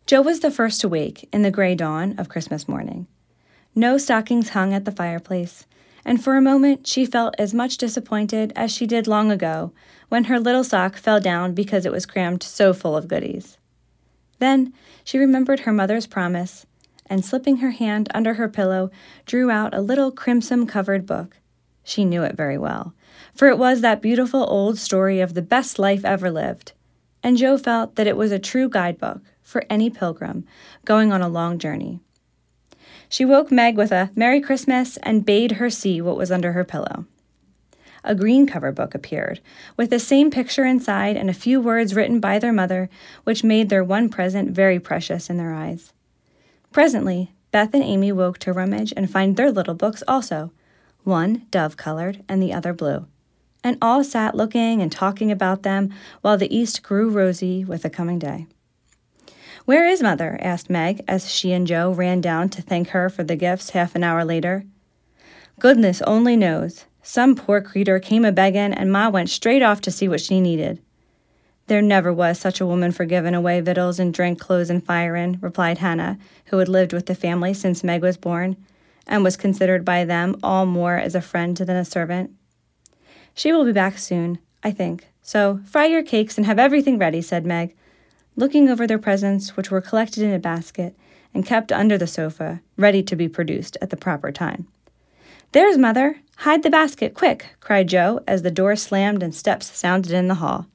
Jo was the first to wake in the gray dawn of Christmas morning. No stockings hung at the fireplace, and for a moment she felt as much disappointed as she did long ago when her little sock fell down because it was crammed so full of goodies. Then she remembered her mother's promise, and slipping her hand under her pillow, drew out a little crimson-covered book. She knew it very well, for it was that beautiful old story of the best life ever lived, and Jo felt that it was a true guidebook for any pilgrim going on a long journey. She woke Meg with a Merry Christmas and bade her see what was under her pillow. A green cover book appeared, with the same picture inside and a few words written by their mother, which made their one present very precious in their eyes. Presently, Beth and Amy woke to rummage and find their little books also, one dove-colored and the other blue, and all sat looking and talking about them while the east grew rosy with the coming day. "Where is Mother?" asked Meg, as she and Jo ran down to thank her for the gifts half an hour later. "Goodness only knows. Some poor creetur came a-beggin', and Ma went straight off to see what she needed." "There never was such a woman for giving away victuals and drink, clothes, and firin'," replied Hannah, who had lived with the family since Meg was born, and was considered by them all more as a friend than a servant. "She will be back soon, I think, so fry your cakes and have everything ready," said Meg, looking over their presents, which were collected in a basket and kept under the sofa, ready to be produced at the proper time. "There's Mother! Hide the basket, quick!" cried Jo, as the door slammed and steps sounded in the hall.